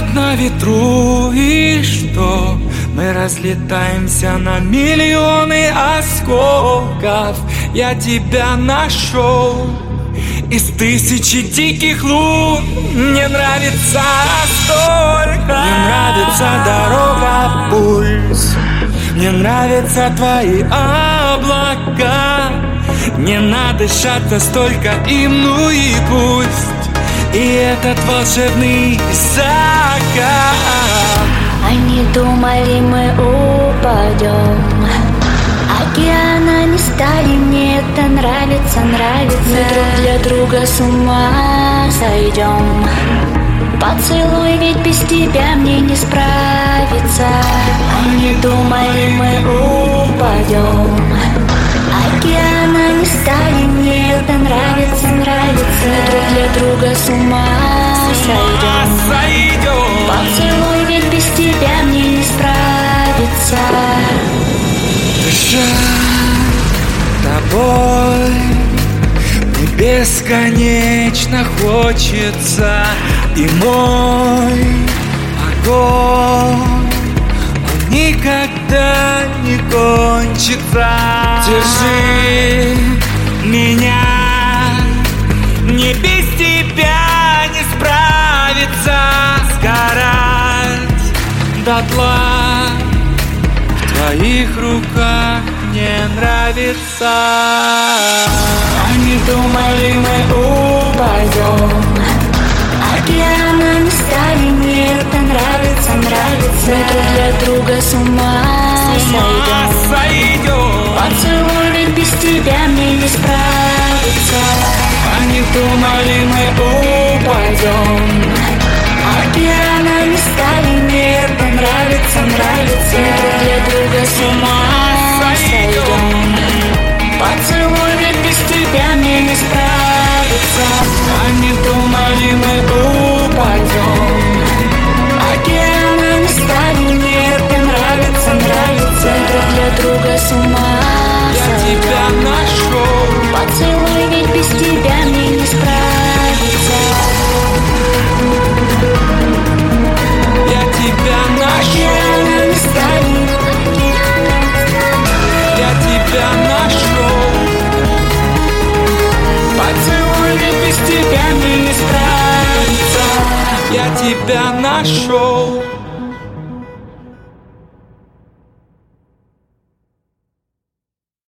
как на ветру, и что мы разлетаемся на миллионы осколков. Я тебя нашел из тысячи диких лун. Мне нравится столько. Мне нравится дорога, пульс. Мне нравятся твои облака. Не надышаться столько им, ну и пусть. И этот волшебный закат. Они думали, мы упадем, океана не стали, мне это нравится, нравится. Мы друг для друга с ума сойдем. Поцелуй, ведь без тебя мне не справиться. Они думали, мы упадем, океана не стали, мне это нравится, нравится. Мы друг для друга с ума сойдем. Поцелуй, ведь без тебя мне не справиться. Дышать тобой мне бесконечно хочется. И мой огонь, он никогда не кончится. Держи меня, мне без тебя не справиться. Сгорать дотла в твоих руках мне нравится. Они думали, мы упадем, океана не стали, мне это нравится, нравится. Мы друг для друга с ума сойдем. Поцелуй, ведь без тебя мне не справиться. Они думали, мы упадем, океана не стали, мне это нравится, нравится. Мы друг для друга с ума сойдем. Поцелуй, ведь без тебя мне не справиться. Они думали, мы упадем, океана не стали, мне это нравится, нравится. Мы друг для друга с ума сойдем. Я тебя нашел. Поцелуй, ведь без тебя мне не справиться. Я тебя нашел. Океана не стали. Я тебя нашел. Поцелуй, ведь без тебя мне не справиться. Я тебя нашел.